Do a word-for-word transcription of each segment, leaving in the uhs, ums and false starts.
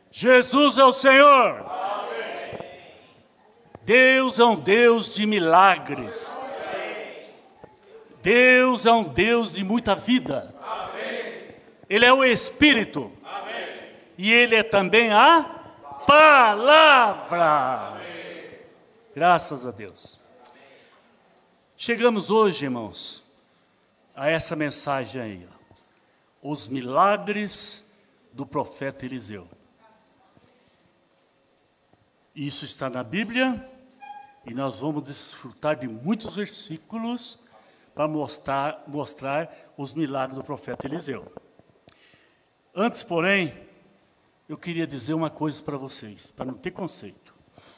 Jesus é o Senhor. Deus é um Deus de milagres. Deus é um Deus de muita vida. Ele é o Espírito. E Ele é também a Palavra. Graças a Deus. Chegamos hoje, irmãos, a essa mensagem aí. Ó. Os milagres do profeta Eliseu. Isso está na Bíblia. E nós vamos desfrutar de muitos versículos para mostrar, mostrar os milagres do profeta Eliseu. Antes, porém, eu queria dizer uma coisa para vocês, para não ter conceito.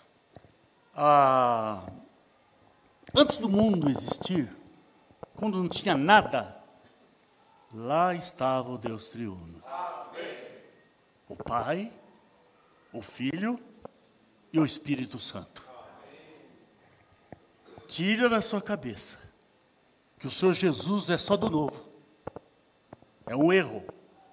Ah, antes do mundo existir, quando não tinha nada, lá estava o Deus triuno. O Pai, o Filho e o Espírito Santo. Tira da sua cabeça que o Senhor Jesus é só do novo. É um erro.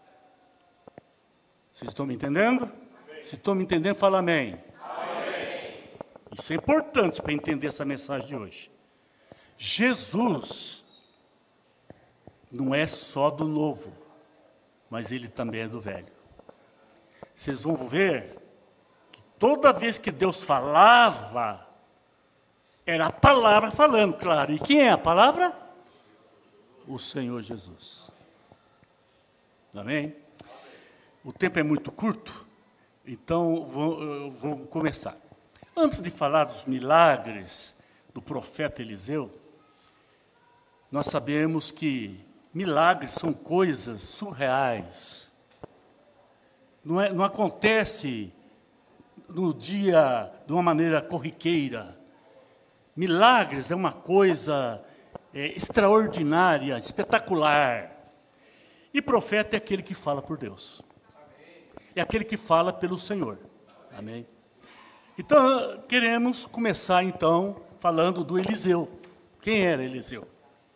Vocês estão me entendendo? Amém. Se estão me entendendo, fala amém. Amém. Isso é importante para entender essa mensagem de hoje. Jesus não é só do novo, mas Ele também é do velho. Vocês vão ver que toda vez que Deus falava, era a palavra falando, claro. E quem é a palavra? O Senhor Jesus. Amém? O tempo é muito curto, então vou, vou começar. Antes de falar dos milagres do profeta Eliseu, nós sabemos que milagres são coisas surreais. Não, é, não acontece no dia de uma maneira corriqueira. Milagres é uma coisa é, extraordinária, espetacular. E profeta é aquele que fala por Deus. É aquele que fala pelo Senhor. Amém? Então, queremos começar, então, falando do Eliseu. Quem era Eliseu?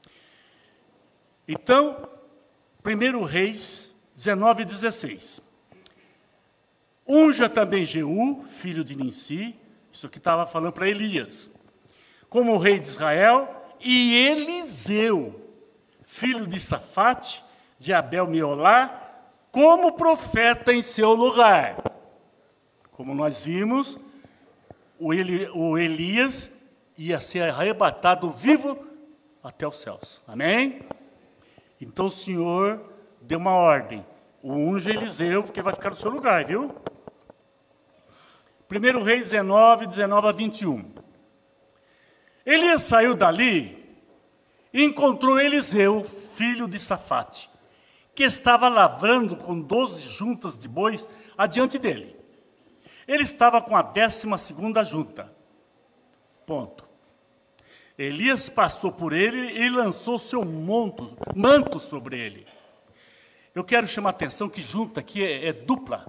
Então, primeiro Reis dezenove, dezesseis. Unja também Jeú, filho de Ninsi, isso aqui estava falando para Elias, como rei de Israel, e Eliseu, filho de Safate, de Abel-Meolá, como profeta em seu lugar. Como nós vimos, o, Eli, o Elias ia ser arrebatado vivo até os céus. Amém? Então o Senhor deu uma ordem. O unja Eliseu, porque vai ficar no seu lugar, viu? primeiro Reis dezenove, dezenove a vinte e um. Elias saiu dali e encontrou Eliseu, filho de Safate, que estava lavrando com doze juntas de bois adiante dele. Ele estava com a décima segunda junta. Ponto. Elias passou por ele e lançou seu manto, manto sobre ele. Eu quero chamar a atenção que junta aqui é, é dupla.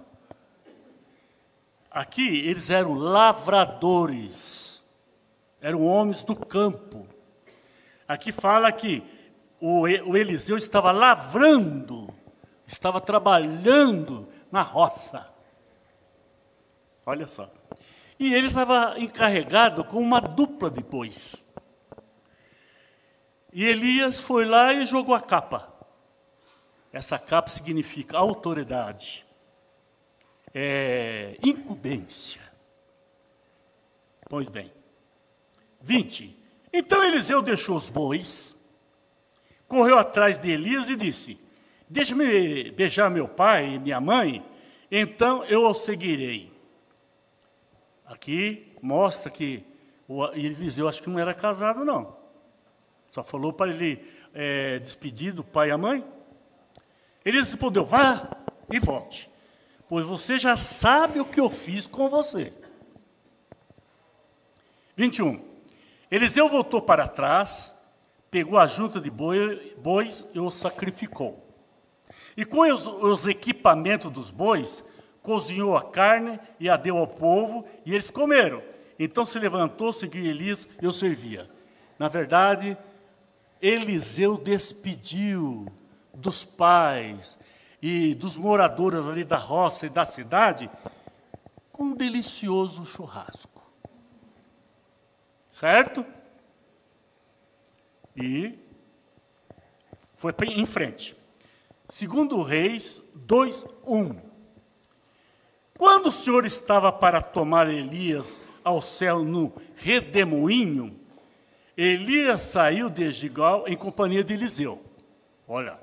Aqui eles eram lavradores, eram homens do campo. Aqui fala que o Eliseu estava lavrando, estava trabalhando na roça. Olha só. E ele estava encarregado com uma dupla de bois. E Elias foi lá e jogou a capa. Essa capa significa autoridade, é, incumbência. Pois bem. vinte. Então Eliseu deixou os bois, correu atrás de Elias e disse: deixa-me beijar meu pai e minha mãe, então eu o seguirei. Aqui mostra que o Eliseu acho que não era casado, não. Só falou para ele é, despedir do pai e a mãe. Elias respondeu: vá e volte, pois você já sabe o que eu fiz com você. vinte e um. Eliseu voltou para trás, pegou a junta de boi, bois e os sacrificou. E com os, os equipamentos dos bois, cozinhou a carne e a deu ao povo, e eles comeram. Então se levantou, seguiu Elias e o servia. Na verdade, Eliseu despediu dos pais e dos moradores ali da roça e da cidade, com um delicioso churrasco. Certo? E foi em frente. Segundo Reis dois, um. Quando o Senhor estava para tomar Elias ao céu no redemoinho, Elias saiu de Gilgal em companhia de Eliseu. Olha,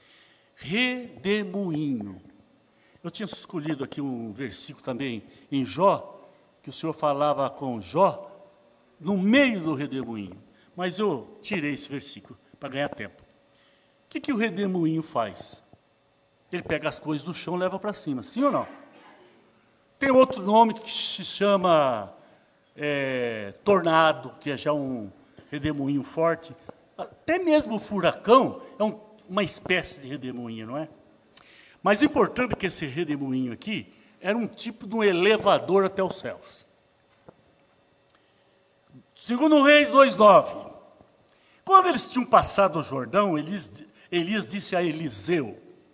redemoinho. Eu tinha escolhido aqui um versículo também em Jó, que o Senhor falava com Jó no meio do redemoinho. Mas eu tirei esse versículo para ganhar tempo. O que, que o redemoinho faz? Ele pega as coisas do chão e leva para cima, sim ou não? Tem outro nome que se chama é, tornado, que é já um redemoinho forte. Até mesmo o furacão é um, uma espécie de redemoinho, não é? Mas o importante é que esse redemoinho aqui era um tipo de um elevador até os céus. Segundo Reis dois, nove. Quando eles tinham passado o Jordão, Elias, Elias disse a Eliseu: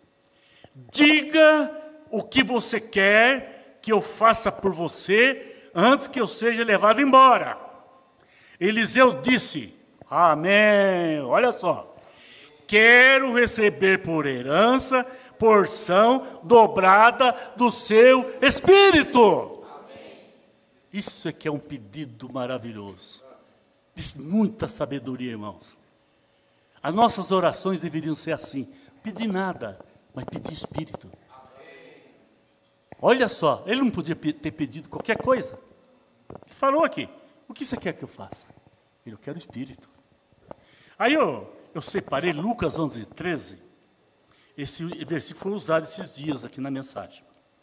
diga o que você quer que eu faça por você antes que eu seja levado embora. Eliseu disse: amém. Olha só. Quero receber por herança porção dobrada do seu espírito. Amém. Isso é que é um pedido maravilhoso. Diz muita sabedoria, irmãos. As nossas orações deveriam ser assim: pedir nada, mas pedir espírito. Amém. Olha só, ele não podia ter pedido qualquer coisa. Ele falou aqui: o que você quer que eu faça? Eu quero espírito. Aí eu, eu separei Lucas onze, treze. Esse versículo foi usado esses dias aqui na mensagem.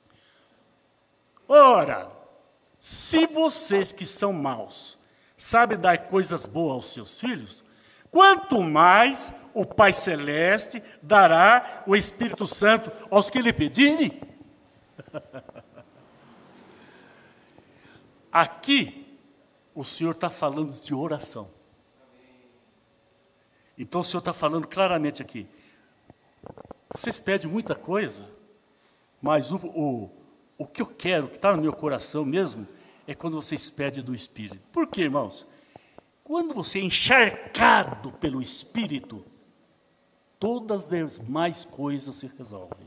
Ora, se vocês que são maus sabem dar coisas boas aos seus filhos, quanto mais o Pai Celeste dará o Espírito Santo aos que lhe pedirem? Aqui, o Senhor está falando de oração. Então, o Senhor está falando claramente aqui: vocês pedem muita coisa, mas o, o, o que eu quero, que está no meu coração mesmo, é quando vocês pedem do Espírito. Por quê, irmãos? Quando você é encharcado pelo Espírito, todas as demais coisas se resolvem.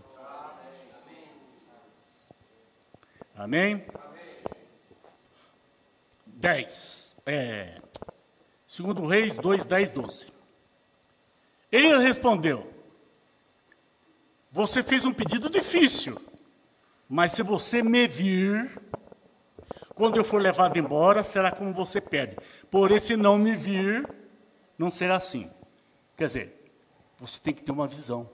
Amém? dez. É, segundo Reis dois, dez, doze. Ele respondeu: você fez um pedido difícil, mas se você me vir, quando eu for levado embora, será como você pede. Porém, se não me vir, não será assim. Quer dizer, você tem que ter uma visão.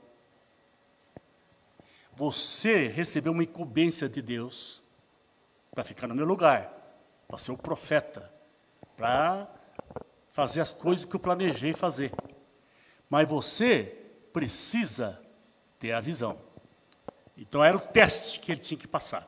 Você recebeu uma incumbência de Deus para ficar no meu lugar, para ser o profeta, para fazer as coisas que eu planejei fazer. Mas você precisa ter a visão. Então era o teste que ele tinha que passar.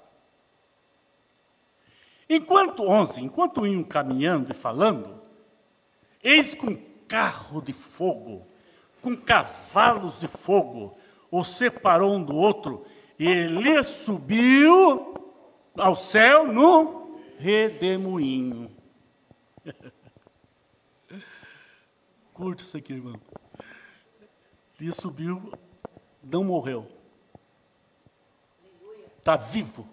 Enquanto, onze, enquanto iam caminhando e falando, eis que um carro de fogo, com cavalos de fogo, os separou um do outro, e ele subiu ao céu no redemoinho. Curto isso aqui, irmão. Ele subiu, não morreu. Está vivo.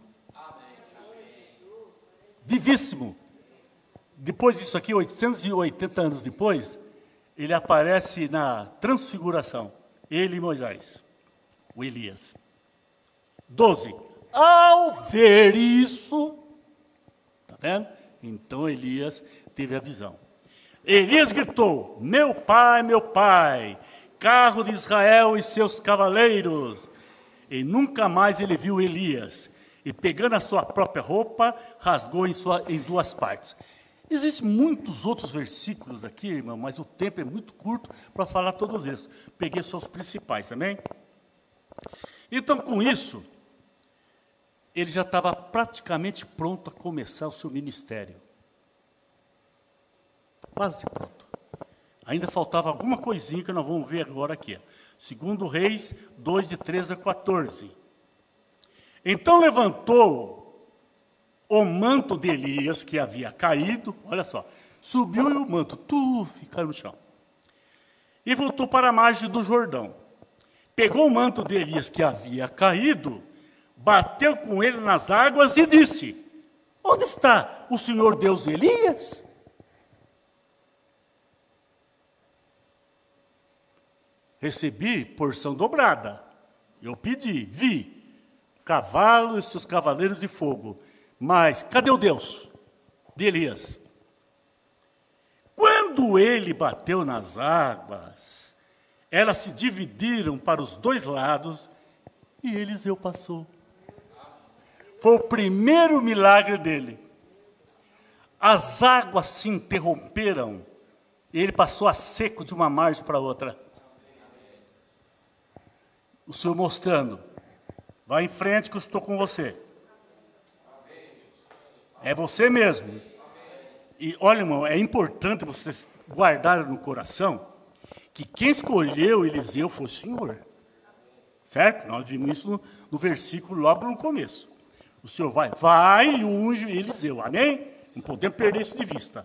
Vivíssimo. Depois disso aqui, oitocentos e oitenta anos depois, ele aparece na transfiguração. Ele e Moisés. O Elias. doze. Ao ver isso, está vendo? Então Elias teve a visão. Elias gritou: meu pai, meu pai, carro de Israel e seus cavaleiros. E nunca mais ele viu Elias. E pegando a sua própria roupa, rasgou em, sua, em duas partes. Existem muitos outros versículos aqui, irmão, mas o tempo é muito curto para falar todos eles. Peguei só os principais, também. Então, com isso, ele já estava praticamente pronto a começar o seu ministério. Quase pronto. Ainda faltava alguma coisinha que nós vamos ver agora aqui. Segundo Reis dois, de treze a quatorze. Então levantou o manto de Elias, que havia caído, olha só, subiu e o manto, tuf, caiu no chão. E voltou para a margem do Jordão. Pegou o manto de Elias que havia caído, bateu com ele nas águas e disse: onde está o Senhor Deus de Elias? Recebi porção dobrada. Eu pedi, vi, cavalo e seus cavaleiros de fogo. Mas cadê o Deus de Elias? Quando ele bateu nas águas, elas se dividiram para os dois lados e Eliseu passou. Foi o primeiro milagre dele. As águas se interromperam e ele passou a seco de uma margem para outra. O Senhor mostrando, vai em frente que eu estou com você. É você mesmo. E olha, irmão, é importante vocês guardarem no coração que quem escolheu Eliseu foi o Senhor. Certo? Nós vimos isso no, no versículo logo no começo. O Senhor vai, vai e unge Eliseu. Amém? Não podemos perder isso de vista.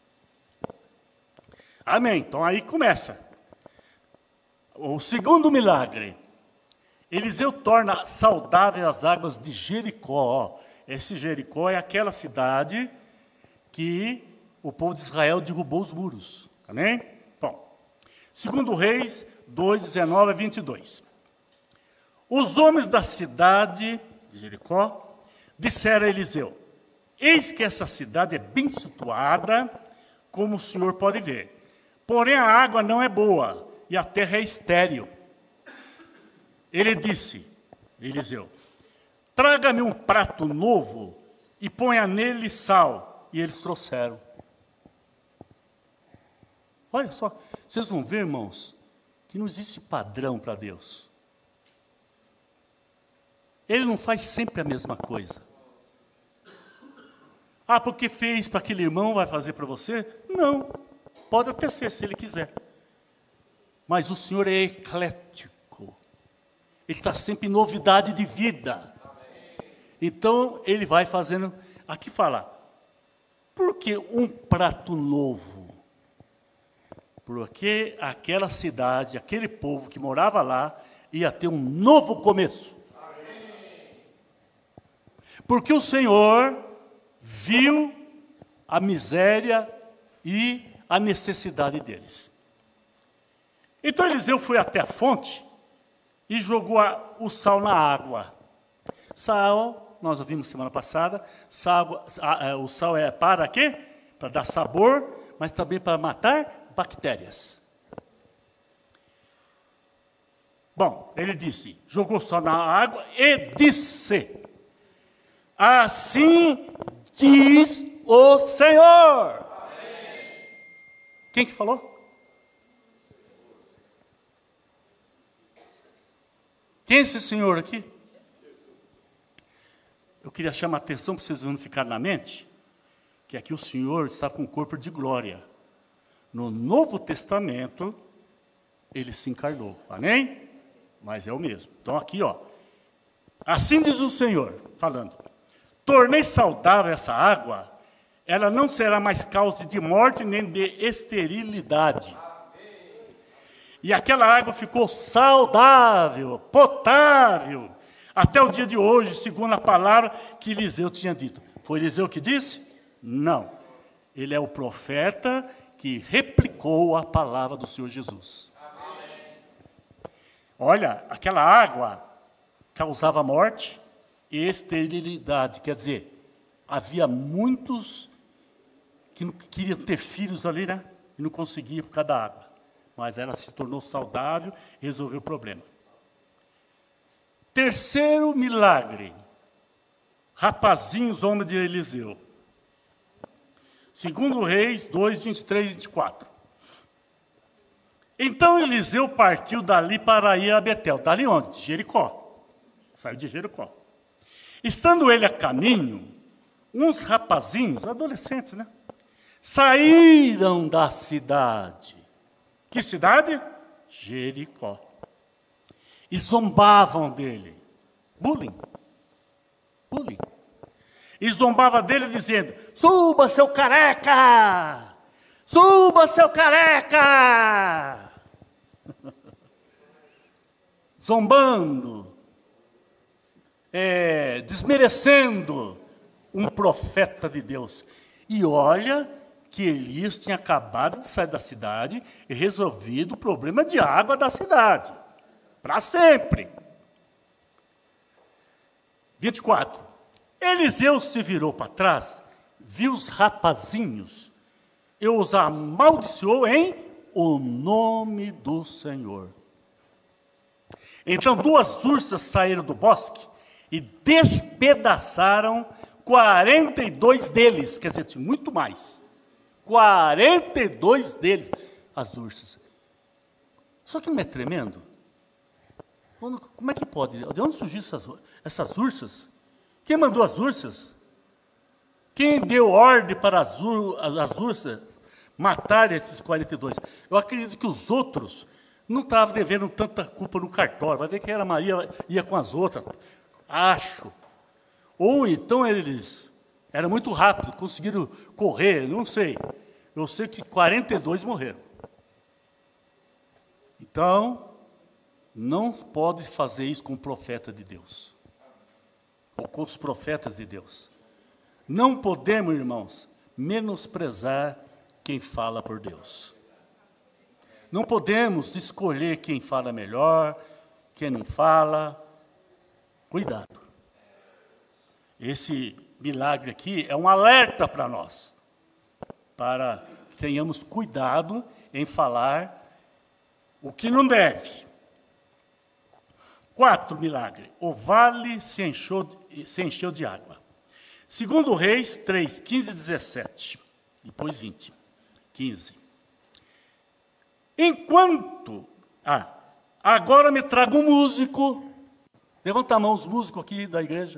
Amém. Então aí começa. O segundo milagre. Eliseu torna saudáveis as águas de Jericó. Esse Jericó é aquela cidade que o povo de Israel derrubou os muros. Amém? Bom, segundo Reis dois, dezenove a vinte e dois. Os homens da cidade de Jericó disseram a Eliseu: eis que essa cidade é bem situada, como o senhor pode ver. Porém a água não é boa e a terra é estéril. Ele disse, Eliseu: traga-me um prato novo e ponha nele sal. E eles trouxeram. Olha só, vocês vão ver, irmãos, que não existe padrão para Deus. Ele não faz sempre a mesma coisa. Ah, porque fez para aquele irmão, vai fazer para você? Não, pode até ser, se ele quiser. Mas o Senhor é eclético. Ele está sempre em novidade de vida. Então, ele vai fazendo... Aqui fala, por que um prato novo? Porque aquela cidade, aquele povo que morava lá, ia ter um novo começo. Porque o Senhor viu a miséria e a necessidade deles. Então, Eliseu foi até a fonte e jogou a, o sal na água. Sal, nós ouvimos semana passada, sal, a, o sal é para quê? Para dar sabor, mas também para matar bactérias. Bom, ele disse, jogou o sal na água e disse: assim diz o Senhor. Amém. Quem que falou? Quem é esse Senhor aqui? Eu queria chamar a atenção para vocês não ficarem na mente, que aqui o Senhor está com um corpo de glória. No Novo Testamento, ele se encarnou. Amém? Mas é o mesmo. Então aqui, ó. Assim diz o Senhor, falando: tornei saudável essa água, ela não será mais causa de morte nem de esterilidade. E aquela água ficou saudável, potável, até o dia de hoje, segundo a palavra que Eliseu tinha dito. Foi Eliseu que disse? Não. Ele é o profeta que replicou a palavra do Senhor Jesus. Amém. Olha, aquela água causava morte e esterilidade. Quer dizer, havia muitos que não queriam ter filhos ali, né? E não conseguiam por causa da água. Mas ela se tornou saudável e resolveu o problema. Terceiro milagre. Rapazinhos, homens de Eliseu. Segundo Reis dois, vinte e três e vinte e quatro. Então Eliseu partiu dali para ir a Betel. Dali onde? De Jericó. Saiu de Jericó. Estando ele a caminho, uns rapazinhos, adolescentes, né? Saíram da cidade. Que cidade? Jericó. E zombavam dele. Bullying. Bullying. e zombava dele dizendo: suba, seu careca! Suba, seu careca! Zombando, é, desmerecendo um profeta de Deus. E olha que Elias tinha acabado de sair da cidade e resolvido o problema de água da cidade, para sempre. vinte e quatro. Eliseu se virou para trás, viu os rapazinhos, e os amaldiçoou em o nome do Senhor. Então duas ursas saíram do bosque e despedaçaram quarenta e dois deles, quer dizer, tinha muito mais. quarenta e dois deles, as ursas. Só que não é tremendo? Como é que pode? De onde surgiram essas, essas ursas? Quem mandou as ursas? Quem deu ordem para as, ur, as ursas matarem esses quarenta e dois? Eu acredito que os outros não estavam devendo tanta culpa no cartório. Vai ver que era Maria, ia com as outras. Acho. Ou então eles eram muito rápidos, conseguiram correr, não sei. Eu sei que quarenta e dois morreram. Então, não pode fazer isso com o profeta de Deus. Ou com os profetas de Deus. Não podemos, irmãos, menosprezar quem fala por Deus. Não podemos escolher quem fala melhor, quem não fala. Cuidado. Esse milagre aqui é um alerta para nós, para que tenhamos cuidado em falar o que não deve. Quarto milagre. O vale se encheu, se encheu de água. Segundo Reis três, quinze e dezessete. Depois vinte, quinze. Enquanto... Ah, agora me traga um músico. Levanta a mão os músicos aqui da igreja.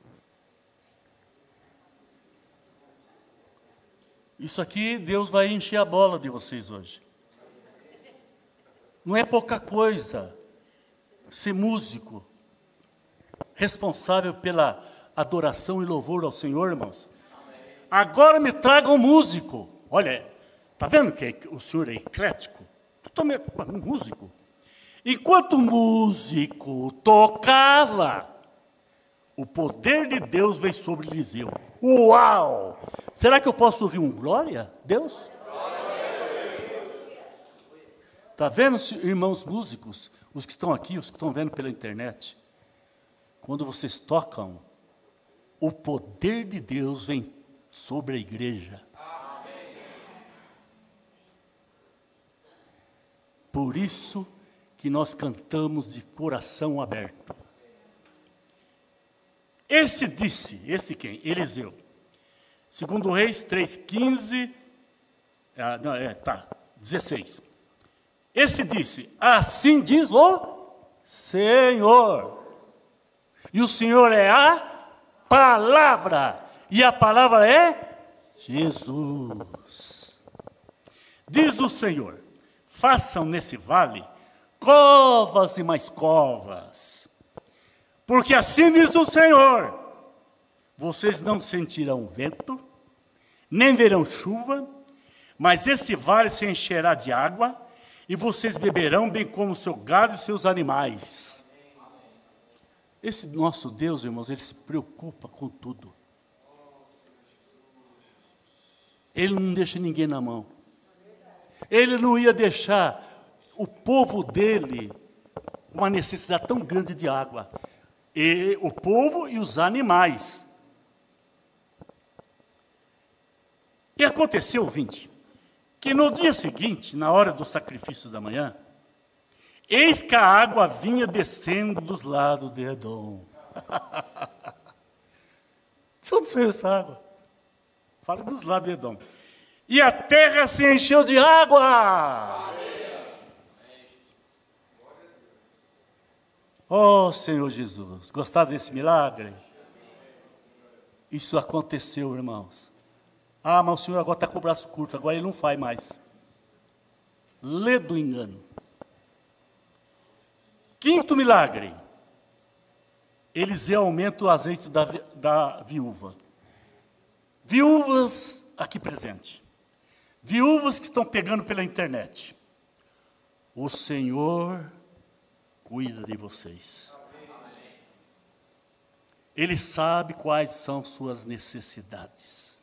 Isso aqui, Deus vai encher a bola de vocês hoje. Não é pouca coisa ser músico, responsável pela adoração e louvor ao Senhor, irmãos. Agora me traga um músico. Olha, está vendo que o senhor é eclético? Totalmente um músico. Enquanto o músico tocava, o poder de Deus veio sobre Eliseu. Uau! Será que eu posso ouvir um glória? Deus? Está vendo, irmãos músicos, os que estão aqui, os que estão vendo pela internet? Quando vocês tocam, o poder de Deus vem sobre a igreja. Por isso que nós cantamos de coração aberto. Esse disse, esse quem? Eliseu. Segundo Reis três, quinze, ah, não, é, tá, dezesseis. Esse disse, assim diz o Senhor. E o Senhor é a palavra. E a palavra é Jesus. Diz o Senhor, façam nesse vale covas e mais covas. Porque assim diz o Senhor, vocês não sentirão vento, nem verão chuva, mas esse vale se encherá de água, e vocês beberão bem como o seu gado e seus animais. Esse nosso Deus, irmãos, ele se preocupa com tudo. Ele não deixa ninguém na mão. Ele não ia deixar o povo dele com uma necessidade tão grande de água. E o povo e os animais. E aconteceu, ouvinte, que no dia seguinte, na hora do sacrifício da manhã, eis que a água vinha descendo dos lados de Edom. De onde saiu essa água? Fala dos lados de Edom. E a terra se encheu de água. Oh, Senhor Jesus, gostaram desse milagre? Isso aconteceu, irmãos. Ah, mas o Senhor agora está com o braço curto, agora ele não faz mais. Lê do engano. Quinto milagre. Eliseu aumenta o azeite da, da viúva. Viúvas aqui presentes, viúvas que estão pegando pela internet, o Senhor cuida de vocês. Ele sabe quais são suas necessidades.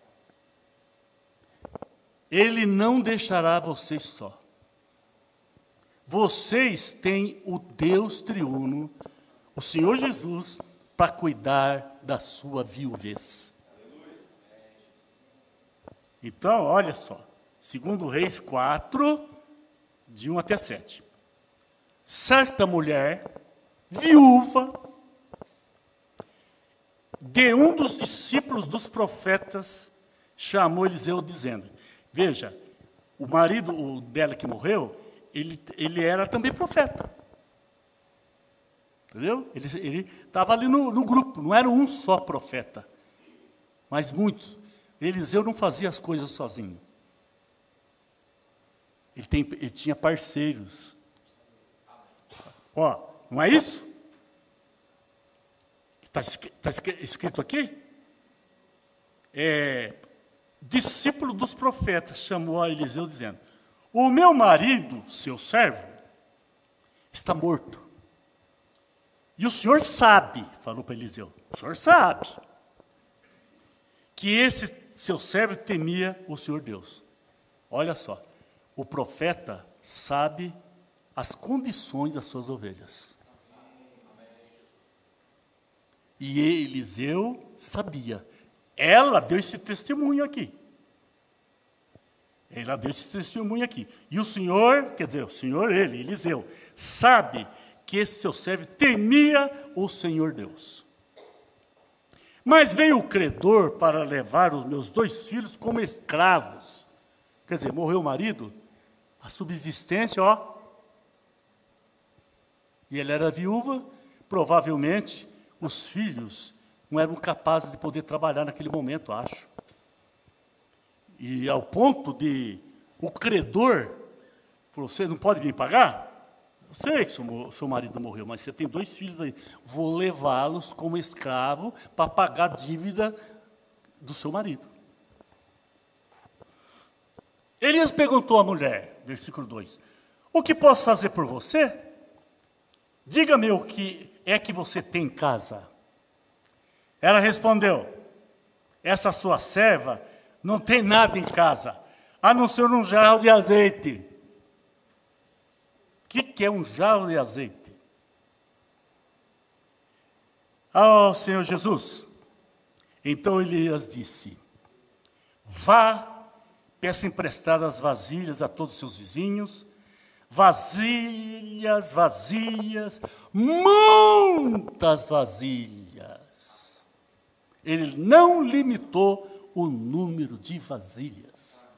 Ele não deixará vocês só. Vocês têm o Deus triuno, o Senhor Jesus, para cuidar da sua viuvez. Então, olha só, segundo Reis quatro, de um até sete. Certa mulher, viúva, de um dos discípulos dos profetas, chamou Eliseu dizendo, veja, o marido dela que morreu, ele, ele era também profeta. Entendeu? Ele estava ali no, no grupo, não era um só profeta, mas muitos. Eliseu não fazia as coisas sozinho. Ele, tem, ele tinha parceiros. Ó, não é isso? Está tá escrito aqui? É, discípulo dos profetas chamou a Eliseu dizendo, o meu marido, seu servo, está morto. E o senhor sabe, falou para Eliseu, o senhor sabe, que esse seu servo temia o Senhor Deus. Olha só, o profeta sabe as condições das suas ovelhas. E Eliseu sabia. Ela deu esse testemunho aqui. Ela deu esse testemunho aqui. E o Senhor, quer dizer, o Senhor, ele, Eliseu, sabe que esse seu servo temia o Senhor Deus. Mas veio o credor para levar os meus dois filhos como escravos. Quer dizer, morreu o marido, a subsistência, ó. E ela era viúva, provavelmente os filhos não eram capazes de poder trabalhar naquele momento, acho. E ao ponto de o credor falou, você não pode vir pagar? Eu sei que seu, seu marido morreu, mas você tem dois filhos aí. Vou levá-los como escravo para pagar a dívida do seu marido. Elias perguntou à mulher, versículo dois, o que posso fazer por você? Diga-me o que é que você tem em casa. Ela respondeu, essa sua serva não tem nada em casa, a não ser um jarro de azeite. O que, que é um jarro de azeite? Ah, oh, Senhor Jesus. Então Elias disse, vá, peça emprestadas vasilhas a todos os seus vizinhos, vasilhas, vazias, muitas vasilhas. Ele não limitou o número de vasilhas.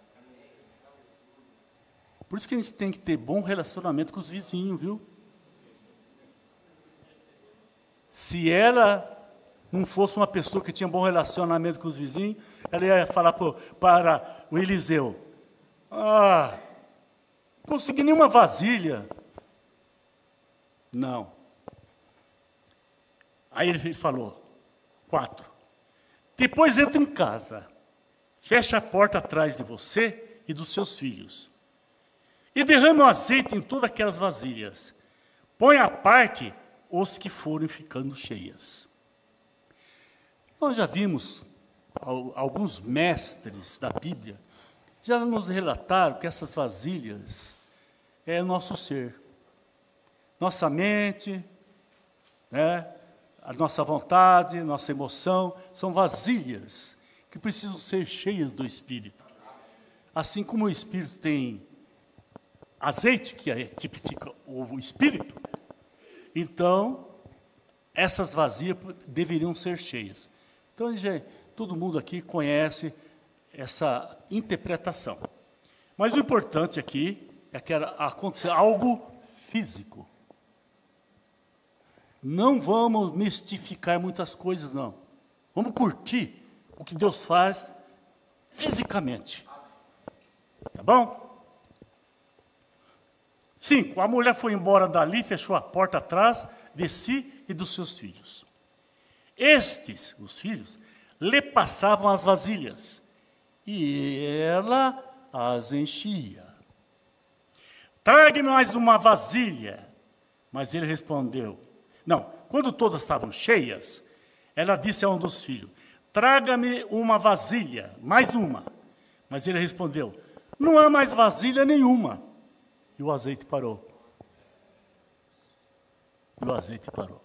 Por isso que a gente tem que ter bom relacionamento com os vizinhos, viu? Se ela não fosse uma pessoa que tinha bom relacionamento com os vizinhos, ela ia falar pro, para o Eliseu, ah, não consegui nenhuma vasilha. Não. Aí ele falou, quatro. Depois entra em casa, fecha a porta atrás de você e dos seus filhos. E derrame o azeite em todas aquelas vasilhas. Põe à parte os que forem ficando cheias. Nós já vimos alguns mestres da Bíblia, já nos relataram que essas vasilhas é o nosso ser. Nossa mente, né, a nossa vontade, nossa emoção, são vasilhas que precisam ser cheias do Espírito. Assim como o Espírito tem azeite, que é, tipifica o Espírito, então, essas vasilhas deveriam ser cheias. Então, já, todo mundo aqui conhece essa interpretação. Mas o importante aqui é que aconteça algo físico. Não vamos mistificar muitas coisas, não. Vamos curtir o que Deus faz fisicamente. Tá bom? Cinco, a mulher foi embora dali, fechou a porta atrás de si e dos seus filhos. Estes, os filhos, lhe passavam as vasilhas, e ela as enchia. Traga-me mais uma vasilha. Mas ele respondeu, não, quando todas estavam cheias, ela disse a um dos filhos, traga-me uma vasilha, mais uma. Mas ele respondeu, não há mais vasilha nenhuma. E o azeite parou. E o azeite parou.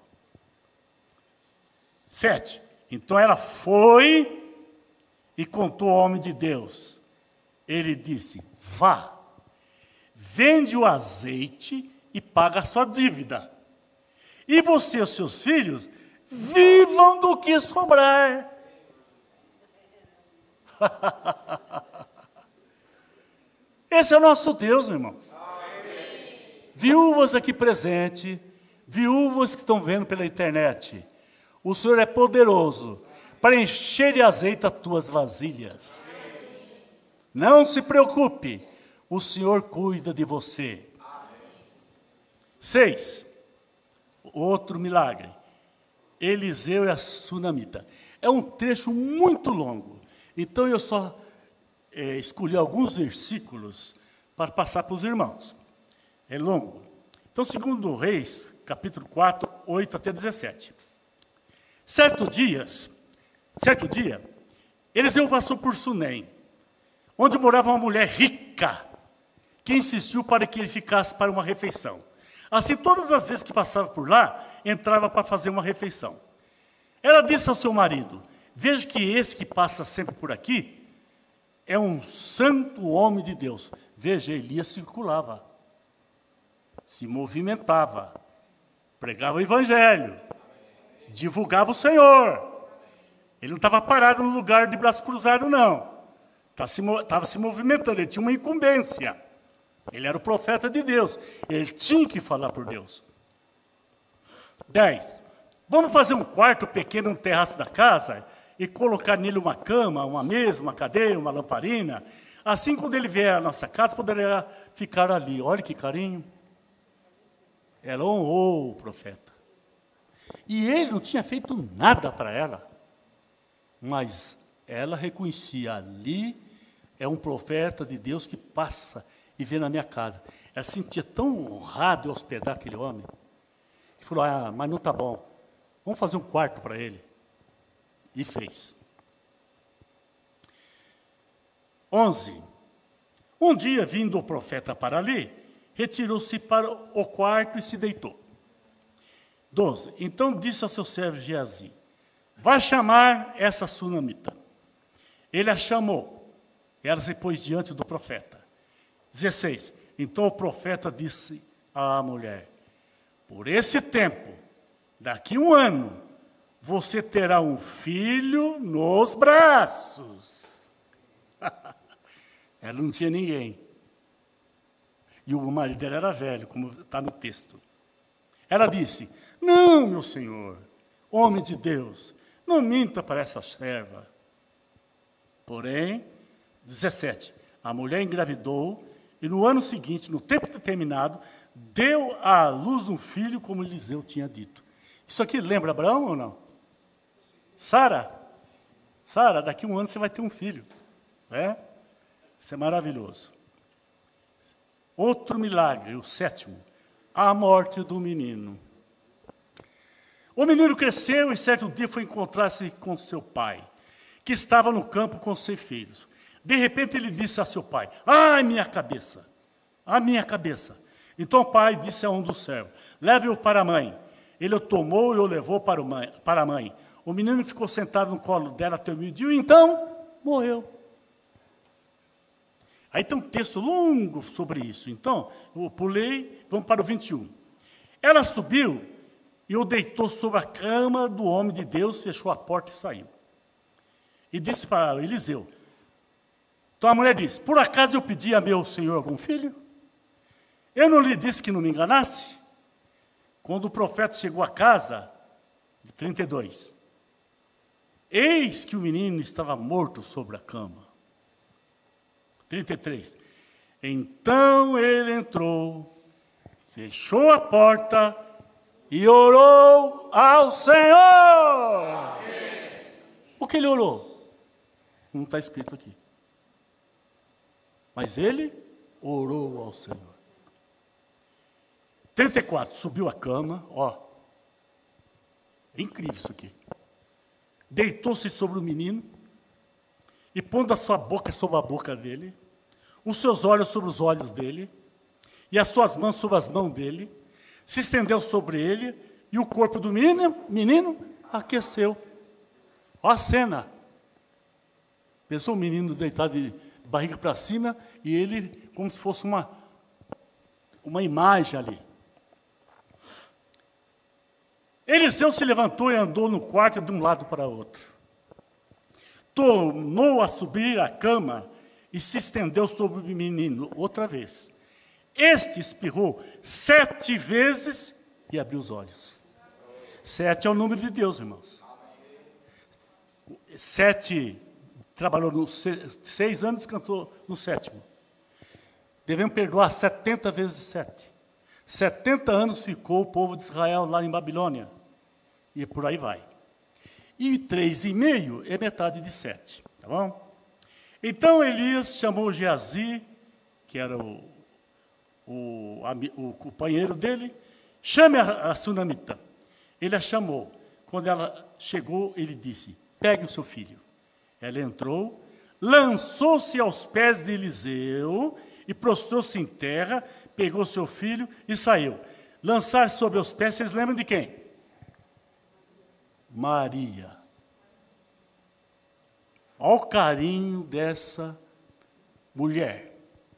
Sete. Então ela foi e contou ao homem de Deus. Ele disse, vá, vende o azeite e paga a sua dívida. E você e os seus filhos vivam do que sobrar. Esse é o nosso Deus, irmãos. Amém. Viúvas aqui presentes, viúvas que estão vendo pela internet, o Senhor é poderoso para encher de azeite as tuas vasilhas. Amém. Não se preocupe, o Senhor cuida de você. Seis, outro milagre, Eliseu e a sunamita. É um trecho muito longo, então eu só é, escolhi alguns versículos para passar para os irmãos. É longo. Então, segundo Reis, capítulo quatro, oito até dezessete. Certo dias, certo dia, Eliseu passou por Sunem, onde morava uma mulher rica, que insistiu para que ele ficasse para uma refeição. Assim, todas as vezes que passava por lá, entrava para fazer uma refeição. Ela disse ao seu marido, veja que esse que passa sempre por aqui, é um santo homem de Deus. Veja, Elias circulava, se movimentava, pregava o evangelho, divulgava o Senhor. Ele não estava parado no lugar de braço cruzado, não. Estava se movimentando, ele tinha uma incumbência. Ele era o profeta de Deus. Ele tinha que falar por Deus. Dez. Vamos fazer um quarto pequeno no terraço da casa e colocar nele uma cama, uma mesa, uma cadeira, uma lamparina. Assim, quando ele vier à nossa casa, poderia ficar ali. Olha que carinho. Ela honrou o profeta. E ele não tinha feito nada para ela. Mas ela reconhecia, ali é um profeta de Deus que passa e vê na minha casa. Ela se sentia tão honrada de hospedar aquele homem. E falou, ah, mas não está bom. Vamos fazer um quarto para ele. E fez. Onze. Um dia, vindo o profeta para ali, retirou-se para o quarto e se deitou. Doze. Então disse ao seu servo Geazi, vai chamar essa sunamita. Ele a chamou. Ela se pôs diante do profeta. dezesseis. Então o profeta disse à mulher, por esse tempo, daqui um ano, você terá um filho nos braços. Ela não tinha ninguém. E o marido dela era velho, como está no texto. Ela disse, não, meu senhor, homem de Deus, não minta para essa serva. Porém, dezessete, a mulher engravidou e no ano seguinte, no tempo determinado, deu à luz um filho, como Eliseu tinha dito. Isso aqui lembra Abraão ou não? Sara, Sara, daqui a um ano você vai ter um filho. É? Isso é maravilhoso. Outro milagre, o sétimo, a morte do menino. O menino cresceu e certo dia foi encontrar-se com seu pai, que estava no campo com seus filhos. De repente ele disse a seu pai, ai, minha cabeça, a minha cabeça. Então o pai disse a um dos servos, leve-o para a mãe. Ele o tomou e o levou para, o mãe, para a mãe. O menino ficou sentado no colo dela até o meio-dia e então morreu. Aí tem um texto longo sobre isso. Então, eu pulei, vamos para o vinte e um. Ela subiu e o deitou sobre a cama do homem de Deus, fechou a porta e saiu. E disse para Eliseu, então a mulher disse, por acaso eu pedi a meu senhor algum filho? Eu não lhe disse que não me enganasse? Quando o profeta chegou à casa, trinta e dois, eis que o menino estava morto sobre a cama. trinta e três, então ele entrou, fechou a porta e orou ao Senhor. Amém. O que ele orou? Não está escrito aqui. Mas ele orou ao Senhor. trinta e quatro, subiu a cama, ó. É incrível isso aqui. Deitou-se sobre o menino e pondo a sua boca sobre a boca dele, os seus olhos sobre os olhos dele e as suas mãos sobre as mãos dele, se estendeu sobre ele e o corpo do menino, menino aqueceu. Ó a cena. Pensou o menino deitado de barriga para cima e ele como se fosse uma, uma imagem ali. Eliseu se levantou e andou no quarto de um lado para o outro. Tornou a subir a cama e se estendeu sobre o menino outra vez. Este espirrou sete vezes e abriu os olhos. Sete é o número de Deus, irmãos. Sete, trabalhou no, seis anos, cantou no sétimo. Devemos perdoar setenta vezes sete. setenta anos ficou o povo de Israel lá em Babilônia. E por aí vai. E três e meio é metade de sete. Tá bom? Então Elias chamou Geazi, que era o, o, o companheiro dele, chame a, a sunamita. Ele a chamou. Quando ela chegou, ele disse, pegue o seu filho. Ela entrou, lançou-se aos pés de Eliseu e prostrou-se em terra, pegou seu filho e saiu. Lançar sobre os pés, vocês lembram de quem? Maria. Olha o carinho dessa mulher.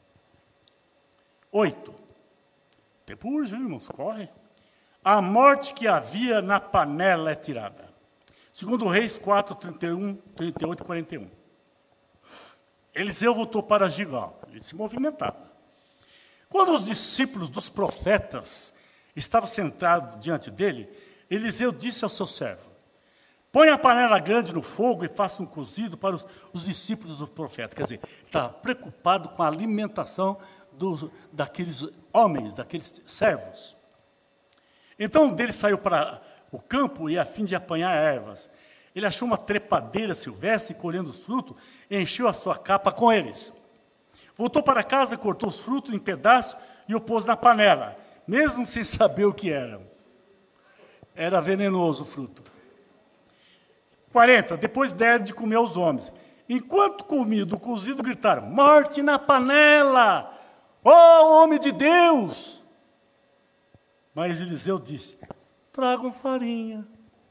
Oito. Tempo urge, irmãos, corre. A morte que havia na panela é tirada. Segundo Reis quatro, trinta e um, trinta e oito e quarenta e um. Eliseu voltou para Gilgal. Ele se movimentava. Quando os discípulos dos profetas estavam sentados diante dele, Eliseu disse ao seu servo, põe a panela grande no fogo e faça um cozido para os, os discípulos do profeta. Quer dizer, ele estava preocupado com a alimentação do, daqueles homens, daqueles servos. Então, um deles saiu para o campo e, a fim de apanhar ervas, ele achou uma trepadeira silvestre, colhendo os frutos, e encheu a sua capa com eles. Voltou para casa, cortou os frutos em pedaços e o pôs na panela, mesmo sem saber o que era. Era venenoso o fruto. quarenta. Depois deram de comer aos homens. Enquanto comiam do cozido, gritaram, morte na panela! Ó oh, homem de Deus! Mas Eliseu disse, tragam farinha.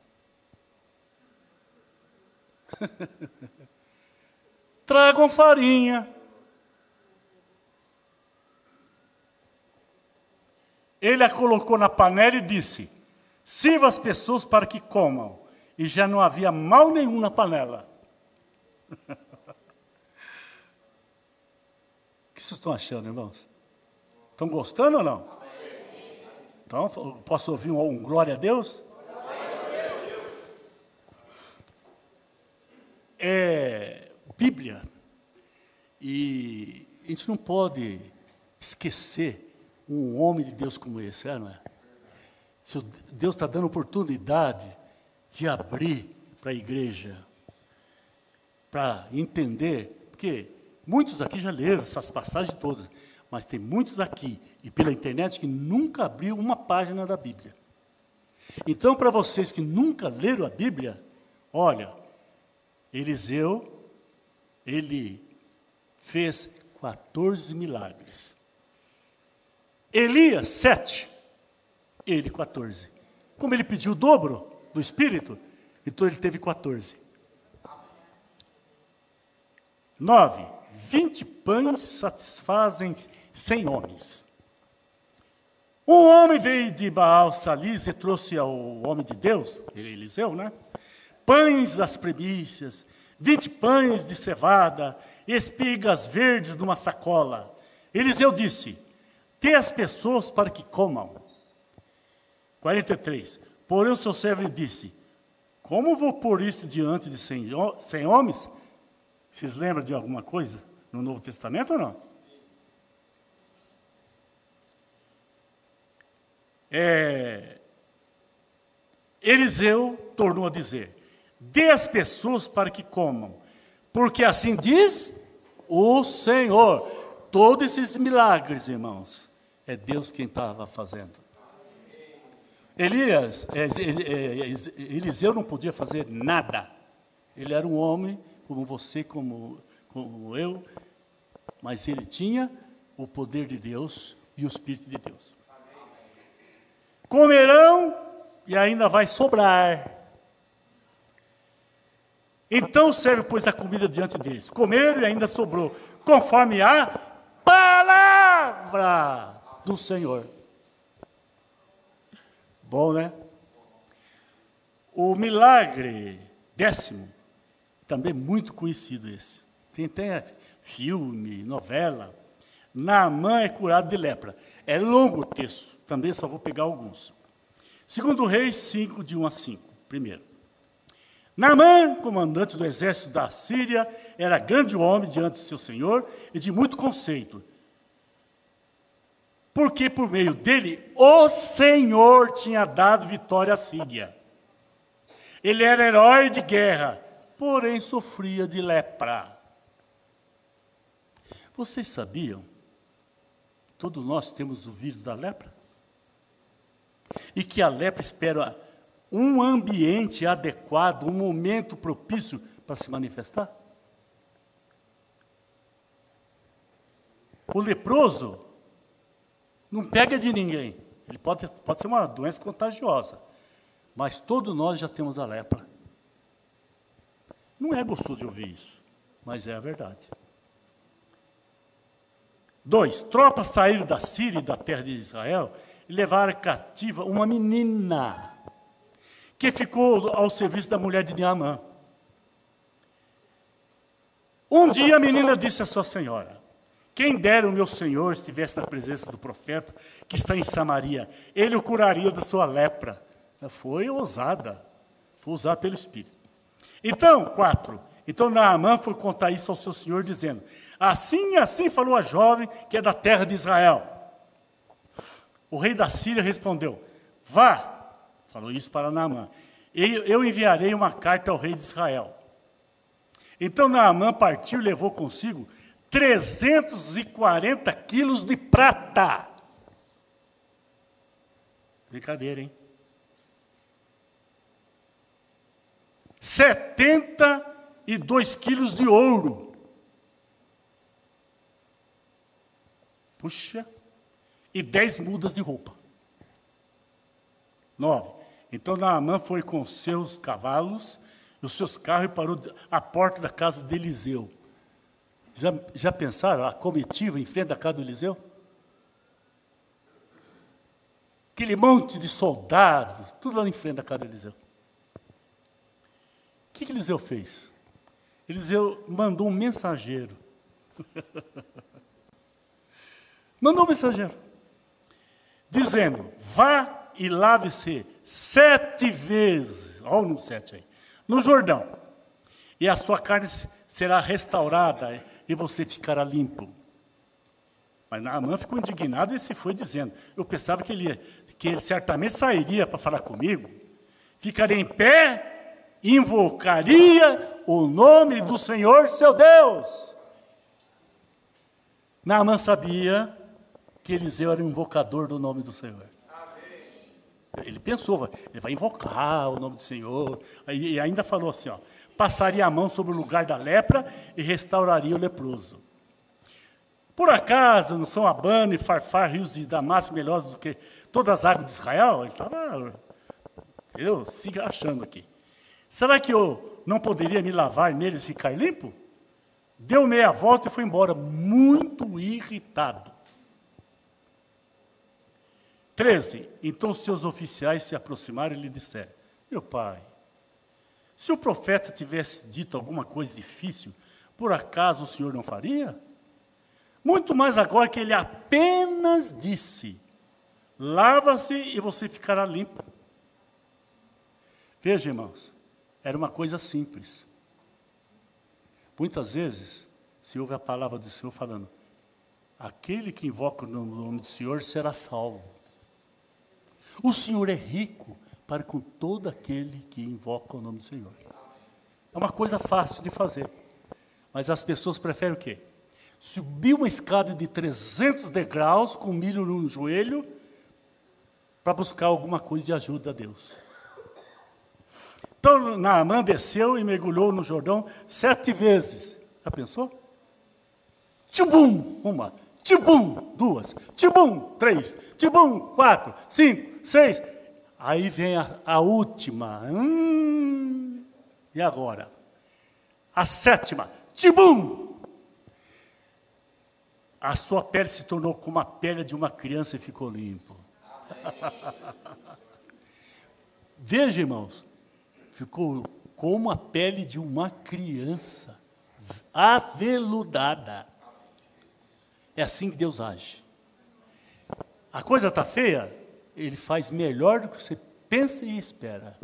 Tragam farinha. Ele a colocou na panela e disse, sirva as pessoas para que comam. E já não havia mal nenhum na panela. O que vocês estão achando, irmãos? Estão gostando ou não? Então, posso ouvir um, um glória a Deus? É Bíblia. E a gente não pode esquecer um homem de Deus como esse, é, não é? Se Deus está dando oportunidade de abrir para a igreja, para entender, porque muitos aqui já leram essas passagens todas, mas tem muitos aqui, e pela internet, que nunca abriu uma página da Bíblia. Então, para vocês que nunca leram a Bíblia, olha, Eliseu, ele fez quatorze milagres. Elias, sete. Ele, quatorze. Como ele pediu o dobro do Espírito, então ele teve quatorze. Nove. Vinte pães satisfazem cem homens. Um homem veio de Baal Salis e trouxe ao homem de Deus, Eliseu, né? Pães das primícias, vinte pães de cevada, espigas verdes numa sacola. Eliseu disse, dê às pessoas para que comam. quarenta e três. Porém o seu servo lhe disse, como vou pôr isso diante de cem, cem homens? Vocês lembram de alguma coisa no Novo Testamento ou não? É, Eliseu tornou a dizer, dê às pessoas para que comam, porque assim diz o Senhor. Todos esses milagres, irmãos, é Deus quem estava fazendo. Elias, é, é, é, Eliseu não podia fazer nada. Ele era um homem como você, como, como eu, mas ele tinha o poder de Deus e o Espírito de Deus. Comerão e ainda vai sobrar. Então serve, pois, a comida diante deles. Comeram e ainda sobrou, conforme a palavra do Senhor. Bom, né? O milagre décimo, também muito conhecido esse. Tem até filme, novela. Naamã é curado de lepra. É longo o texto, também só vou pegar alguns. Segundo Reis cinco, de um a cinco. Primeiro. Naamã, comandante do exército da Síria, era grande homem diante de seu senhor e de muito conceito. Porque por meio dele, o Senhor tinha dado vitória à Síria. Ele era herói de guerra, porém sofria de lepra. Vocês sabiam? Todos nós temos o vírus da lepra. E que a lepra espera um ambiente adequado, um momento propício para se manifestar. O leproso não pega de ninguém. Ele pode, pode ser uma doença contagiosa. Mas todos nós já temos a lepra. Não é gostoso de ouvir isso, mas é a verdade. Dois, tropas saíram da Síria e da terra de Israel e levaram cativa uma menina que ficou ao serviço da mulher de Naamã. Um dia a menina disse à sua senhora: quem dera o meu senhor estivesse na presença do profeta que está em Samaria, ele o curaria da sua lepra. Foi ousada, foi usada pelo Espírito. Então, quatro, então Naamã foi contar isso ao seu senhor, dizendo: assim e assim falou a jovem que é da terra de Israel. O rei da Síria respondeu: vá, falou isso para Naamã, eu enviarei uma carta ao rei de Israel. Então Naamã partiu e levou consigo trezentos e quarenta quilos de prata. Brincadeira, hein? setenta e dois quilos de ouro. Puxa. E dez mudas de roupa. Nove. Então Naamã foi com seus cavalos e os seus carros e parou à porta da casa de Eliseu. Já, já pensaram a comitiva em frente da casa do Eliseu? Aquele monte de soldados, tudo lá em frente da casa do Eliseu. O que, que Eliseu fez? Eliseu mandou um mensageiro. Mandou um mensageiro. Dizendo: vá e lave-se sete vezes. Olha o número sete aí. No Jordão. E a sua carne será restaurada e você ficará limpo. Mas Naamã ficou indignado e se foi dizendo: eu pensava que ele, que ele certamente sairia para falar comigo. Ficaria em pé, invocaria o nome do Senhor seu Deus. Naamã sabia que Eliseu era um invocador do nome do Senhor. Ele pensou, ele vai invocar o nome do Senhor. E ainda falou assim, ó, passaria a mão sobre o lugar da lepra e restauraria o leproso. Por acaso não são Abana e Farfar, rios de Damasco, melhores do que todas as águas de Israel? Ele estava, entendeu? Se achando aqui. Será que eu não poderia me lavar neles e ficar limpo? Deu meia volta e foi embora, muito irritado. treze. Então seus oficiais se aproximaram e lhe disseram: meu pai, se o profeta tivesse dito alguma coisa difícil, por acaso o senhor não faria? Muito mais agora que ele apenas disse: lava-se e você ficará limpo. Veja, irmãos, era uma coisa simples. Muitas vezes se ouve a palavra do Senhor falando: aquele que invoca o nome do Senhor será salvo. O Senhor é rico para com todo aquele que invoca o nome do Senhor. É uma coisa fácil de fazer. Mas as pessoas preferem o quê? Subir uma escada de trezentos degraus com milho no joelho para buscar alguma coisa de ajuda a Deus. Então, Naamã desceu e mergulhou no Jordão sete vezes. Já pensou? Tchubum, uma. Tchubum, duas. Tchubum, três. Tchubum, quatro, cinco, seis. Aí vem a, a última. Hum, e agora? A sétima. Tchubum. A sua pele se tornou como a pele de uma criança e ficou limpo. Veja, irmãos. Ficou como a pele de uma criança, aveludada. É assim que Deus age. A coisa está feia, Ele faz melhor do que você pensa e espera.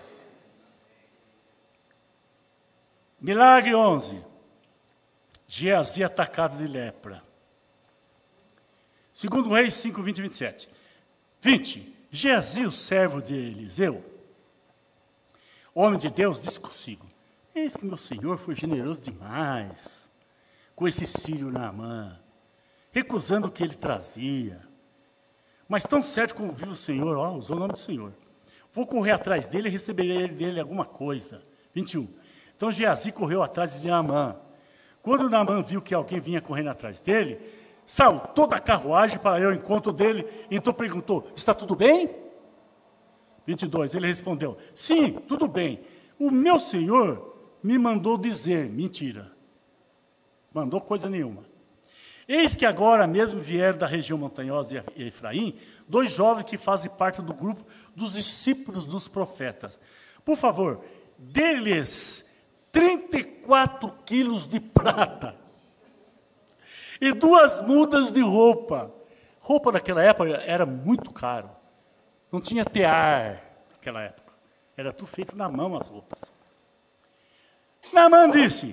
Milagre onze. Geazi atacado de lepra. Segundo Reis cinco, vinte e vinte e sete. vinte. Geazi, o servo de Eliseu, homem de Deus, disse consigo: eis que meu senhor foi generoso demais com esse sírio Naamã, recusando o que ele trazia. Mas tão certo como vive o Senhor, ó, usou o nome do Senhor, vou correr atrás dele e receberei dele alguma coisa. vinte e um. Então Geazi correu atrás de Naamã. Quando Naamã viu que alguém vinha correndo atrás dele, saltou da carruagem para ir ao encontro dele, e então perguntou: está tudo bem? vinte e dois, ele respondeu: sim, tudo bem. O meu senhor me mandou dizer, mentira. Mandou coisa nenhuma. Eis que agora mesmo vieram da região montanhosa de Efraim dois jovens que fazem parte do grupo dos discípulos dos profetas. Por favor, dê-lhes trinta e quatro quilos de prata e duas mudas de roupa. Roupa naquela época era muito caro. Não tinha tear naquela época. Era tudo feito na mão as roupas. Naamã disse: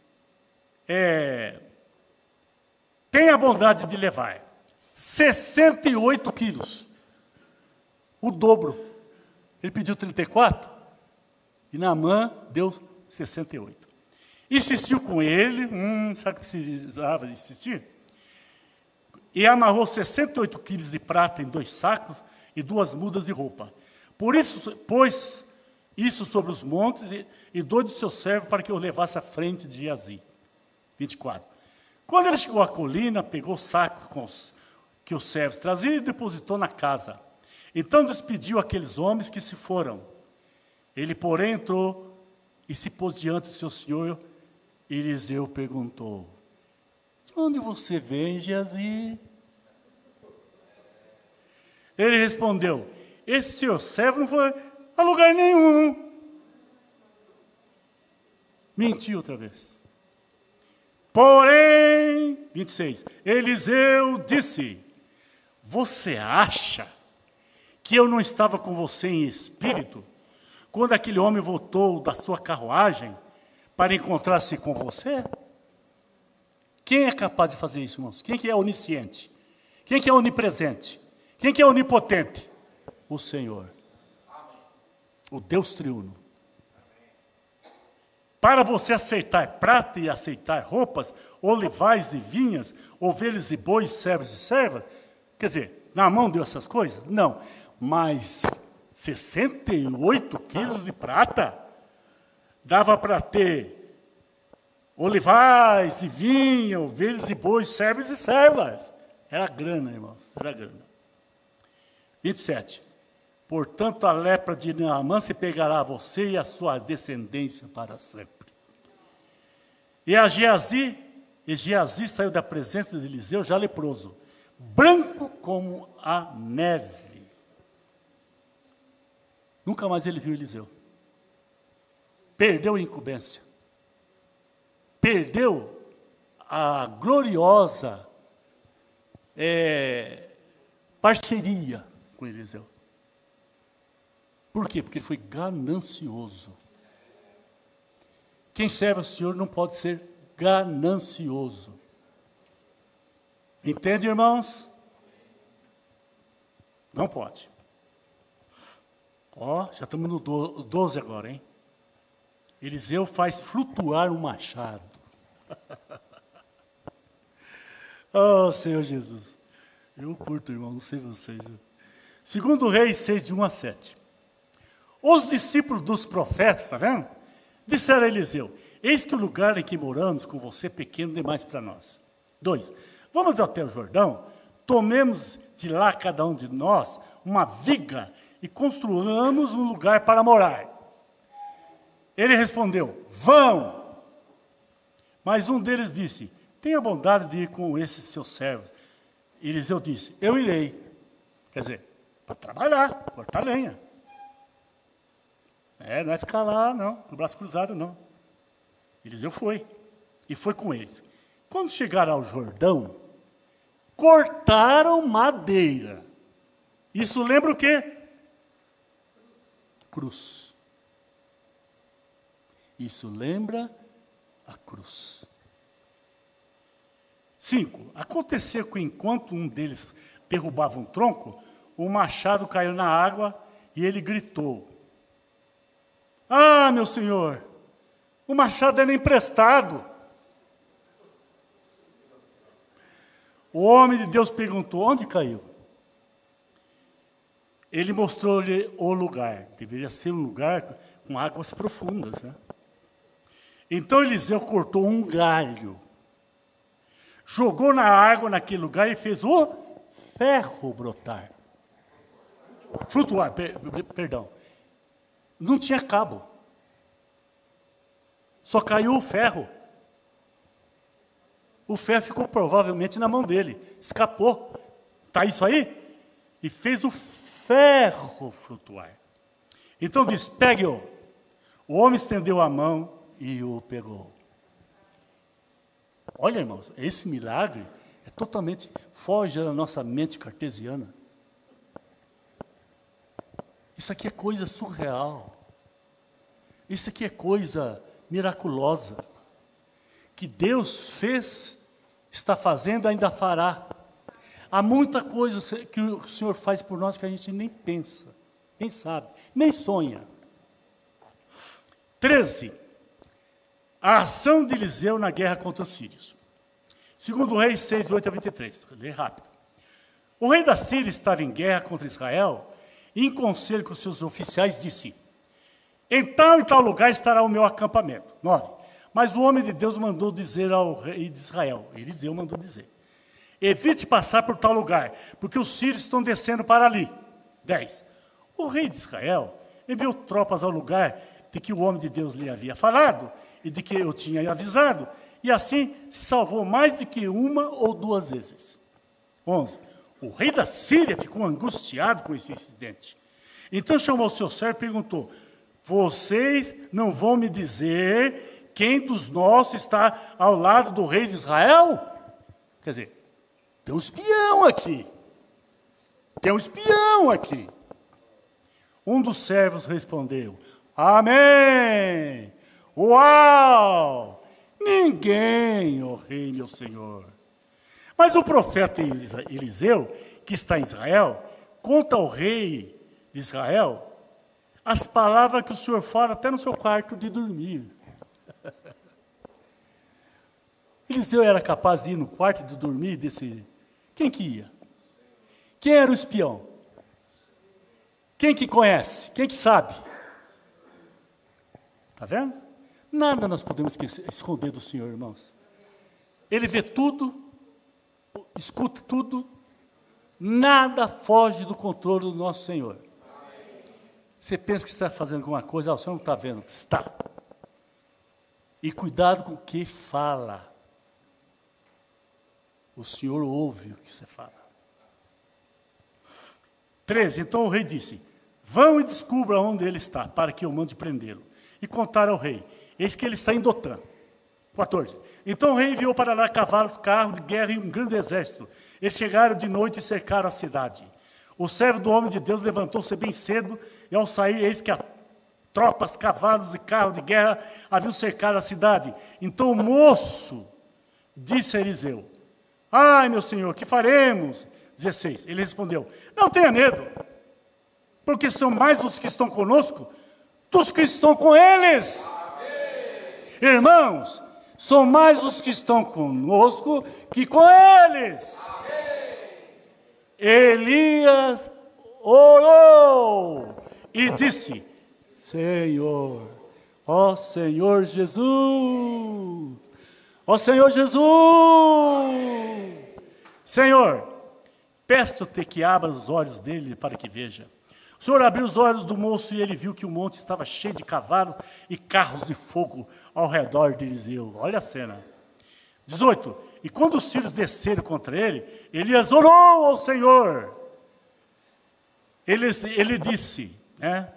é, tenha a bondade de levar sessenta e oito quilos. O dobro. Ele pediu trinta e quatro e Naamã deu sessenta e oito. Insistiu com ele, hum, sabe que precisava de insistir? E amarrou sessenta e oito quilos de prata em dois sacos e duas mudas de roupa. Por isso, pôs isso sobre os montes e, e dois de seus servos para que o levasse à frente de Geazi. vinte e quatro. Quando ele chegou à colina, pegou o saco com os, que os servos traziam e depositou na casa. Então despediu aqueles homens que se foram. Ele, porém, entrou e se pôs diante do seu senhor. E Eliseu perguntou: de onde você vem, Geazi? Ele respondeu: esse seu servo não foi a lugar nenhum. Mentiu outra vez. Porém, vinte e seis, Eliseu disse: você acha que eu não estava com você em espírito, quando aquele homem voltou da sua carruagem para encontrar-se com você? Quem é capaz de fazer isso, irmãos? Quem que é onisciente? Quem que é onipresente? Quem que é onipotente? O Senhor. Amém. O Deus triuno. Amém. Para você aceitar prata e aceitar roupas, olivais e vinhas, ovelhas e bois, servos e servas, quer dizer, na mão deu essas coisas? Não. Mas sessenta e oito quilos de prata dava para ter olivais e vinha, ovelhas e bois, servos e servas. Era grana, irmãos, era grana. vinte e sete. Portanto, a lepra de Naamã se pegará a você e a sua descendência para sempre. E a Geazi, e Geazi saiu da presença de Eliseu já leproso, branco como a neve. Nunca mais ele viu Eliseu. Perdeu a incumbência. Perdeu a gloriosa é, parceria com Eliseu. Por quê? Porque ele foi ganancioso. Quem serve ao Senhor não pode ser ganancioso. Entende, irmãos? Não pode. Ó, já estamos no doze agora, hein? Eliseu faz flutuar um machado. Oh, Senhor Jesus. Eu curto, irmão, não sei vocês. Segundo Reis seis, de um a sete. Os discípulos dos profetas, está vendo? Disseram a Eliseu: eis que o lugar em que moramos com você é pequeno demais para nós. Dois. Vamos até o Jordão, tomemos de lá cada um de nós uma viga e construamos um lugar para morar. Ele respondeu: vão. Mas um deles disse: tenha bondade de ir com esses seus servos. Eliseu disse: eu irei. Quer dizer, para trabalhar, cortar lenha. É, não é ficar lá, não, com o braço cruzado, não. Eliseu foi, e foi com eles. Quando chegaram ao Jordão, cortaram madeira. Isso lembra o quê? Cruz. Isso lembra a cruz. Cinco. Aconteceu que enquanto um deles derrubava um tronco, o machado caiu na água e ele gritou: ah, meu senhor, o machado era emprestado. O homem de Deus perguntou: onde caiu? Ele mostrou-lhe o lugar. Deveria ser um lugar com águas profundas, né? Então Eliseu cortou um galho, jogou na água naquele lugar e fez o ferro brotar. Flutuar, per, perdão. Não tinha cabo. Só caiu o ferro. O ferro ficou provavelmente na mão dele. Escapou. Está isso aí? E fez o ferro flutuar. Então diz: pegue-o. O homem estendeu a mão e o pegou. Olha, irmãos, esse milagre é totalmente, foge da nossa mente cartesiana. Isso aqui é coisa surreal. Isso aqui é coisa miraculosa. Que Deus fez, está fazendo, ainda fará. Há muita coisa que o Senhor faz por nós que a gente nem pensa, nem sabe, nem sonha. treze. A ação de Eliseu na guerra contra os sírios. Segundo Reis seis, de oito a vinte e três. Lê rápido. O rei da Síria estava em guerra contra Israel e, em conselho com seus oficiais, disse: em tal e tal lugar estará o meu acampamento. nove. Mas o homem de Deus mandou dizer ao rei de Israel, Eliseu mandou dizer: evite passar por tal lugar, porque os sírios estão descendo para ali. dez. O rei de Israel enviou tropas ao lugar de que o homem de Deus lhe havia falado e de que eu tinha avisado, e assim se salvou mais do que uma ou duas vezes. onze. O rei da Síria ficou angustiado com esse incidente. Então chamou o seu servo e perguntou: vocês não vão me dizer quem dos nossos está ao lado do rei de Israel? Quer dizer, tem um espião aqui. Tem um espião aqui. Um dos servos respondeu: amém. Uau! Ninguém, ó rei, meu senhor. Mas o profeta Eliseu, que está em Israel, conta ao rei de Israel as palavras que o senhor fala até no seu quarto de dormir. Eliseu era capaz de ir no quarto de dormir desse... Quem que ia? Quem era o espião? Quem que conhece? Quem que sabe? Está vendo? Nada nós podemos esconder do Senhor, irmãos. Ele vê tudo, escuta tudo, nada foge do controle do nosso Senhor. Você pensa que está fazendo alguma coisa, ah, o Senhor não está vendo. Está. E cuidado com o que fala. O Senhor ouve o que você fala. treze. Então o rei disse: vão e descubra onde ele está, para que eu mande prendê-lo. E contaram ao rei: eis que ele está em Dotã. quatorze. Então o rei enviou para lá cavalos, carros de guerra e um grande exército. Eles chegaram de noite e cercaram a cidade. O servo do homem de Deus levantou-se bem cedo, e ao sair, eis que a tropas, cavalos e carros de guerra haviam cercado a cidade. Então o moço disse a Eliseu: ai, meu senhor, que faremos? dezesseis. Ele respondeu: não tenha medo, porque são mais os que estão conosco dos que estão com eles. Amém. Irmãos, são mais os que estão conosco que com eles. Elias orou e disse: Senhor, ó Senhor Jesus, ó Senhor Jesus, Senhor, peço-te que abra os olhos dele para que veja. O Senhor abriu os olhos do moço e ele viu que o monte estava cheio de cavalos e carros de fogo ao redor de Eliseu. Olha a cena. dezoito. E quando os filhos desceram contra ele, Elias orou ao Senhor. Ele, ele disse, né?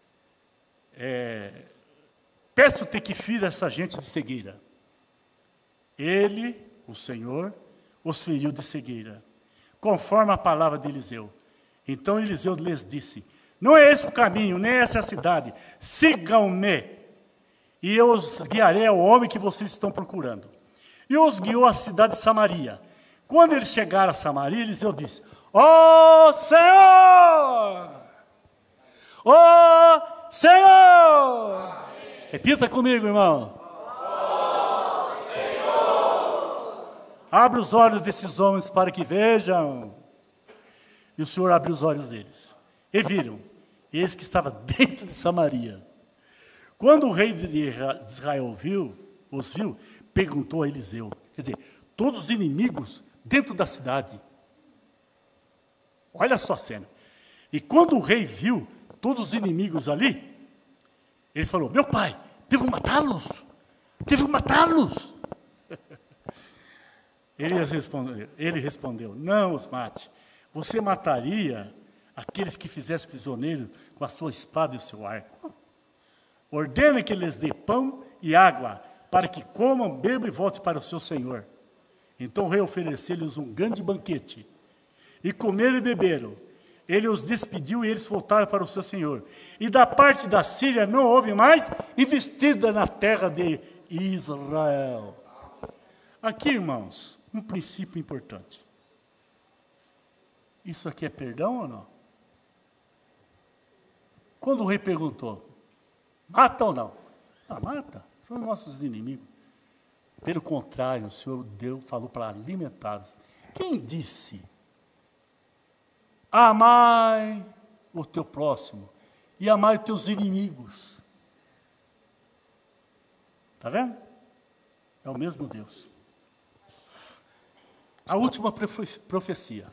É, peço-te que fira essa gente de cegueira. Ele, o Senhor, os feriu de cegueira, conforme a palavra de Eliseu. Então Eliseu lhes disse: não é esse o caminho, nem essa é a cidade. Sigam-me, e eu os guiarei ao homem que vocês estão procurando. E os guiou à cidade de Samaria. Quando eles chegaram a Samaria, Eliseu disse: ó oh, Senhor! Ó oh, Senhor! Amém. Repita comigo, irmão. Ó oh, Senhor! Abre os olhos desses homens para que vejam. E o Senhor abriu os olhos deles. E viram, eis que estava dentro de Samaria. Quando o rei de Israel viu, os viu, perguntou a Eliseu. Quer dizer, todos os inimigos dentro da cidade. Olha só a cena. E quando o rei viu todos os inimigos ali, ele falou: meu pai, devo matá-los? Devo matá-los? Ele respondeu, ele respondeu: não os mate. Você mataria aqueles que fizessem prisioneiro com a sua espada e o seu arco. Ordene que lhes dê pão e água, para que comam, bebam e voltem para o seu senhor. Então o rei ofereceu-lhes um grande banquete. E comeram e beberam. Ele os despediu e eles voltaram para o seu senhor. E da parte da Síria não houve mais investida na terra de Israel. Aqui, irmãos, um princípio importante. Isso aqui é perdão ou não? Quando o rei perguntou: mata ou não? Ah, mata, são nossos inimigos. Pelo contrário, o Senhor Deus falou para alimentá-los. Quem disse: amai o teu próximo e amai os teus inimigos? Está vendo? É o mesmo Deus. A última profecia.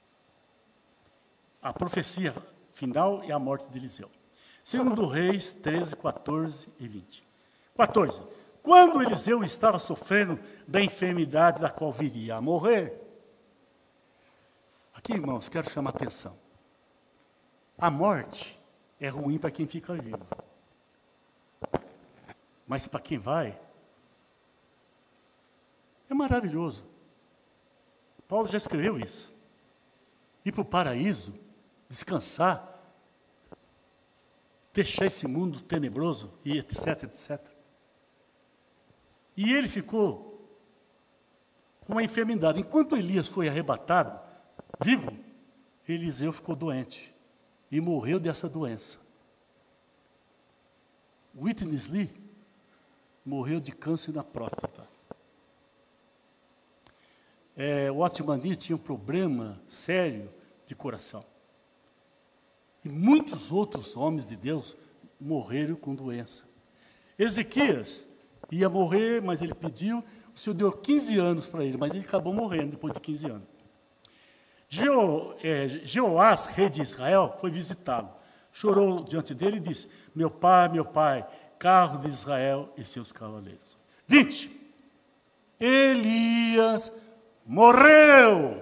A profecia final e a morte de Eliseu. Segundo Reis treze, quatorze e vinte. quatorze. Quando Eliseu estava sofrendo da enfermidade da qual viria a morrer. Aqui, irmãos, quero chamar a atenção. A morte é ruim para quem fica vivo. Mas para quem vai, é maravilhoso. Paulo já escreveu isso. Ir para o paraíso, descansar, deixar esse mundo tenebroso, e etc, etcétera. E ele ficou com uma enfermidade. Enquanto Elias foi arrebatado, vivo, Eliseu ficou doente e morreu dessa doença. Witness Lee morreu de câncer na próstata. É, o Otmani tinha um problema sério de coração. E muitos outros homens de Deus morreram com doença. Ezequias ia morrer, mas ele pediu, o Senhor deu quinze anos para ele, mas ele acabou morrendo depois de quinze anos. Jeo, é, Jeoás, rei de Israel, foi visitá-lo. Chorou diante dele e disse: meu pai, meu pai, carro de Israel e seus cavaleiros. vinte. Elias morreu.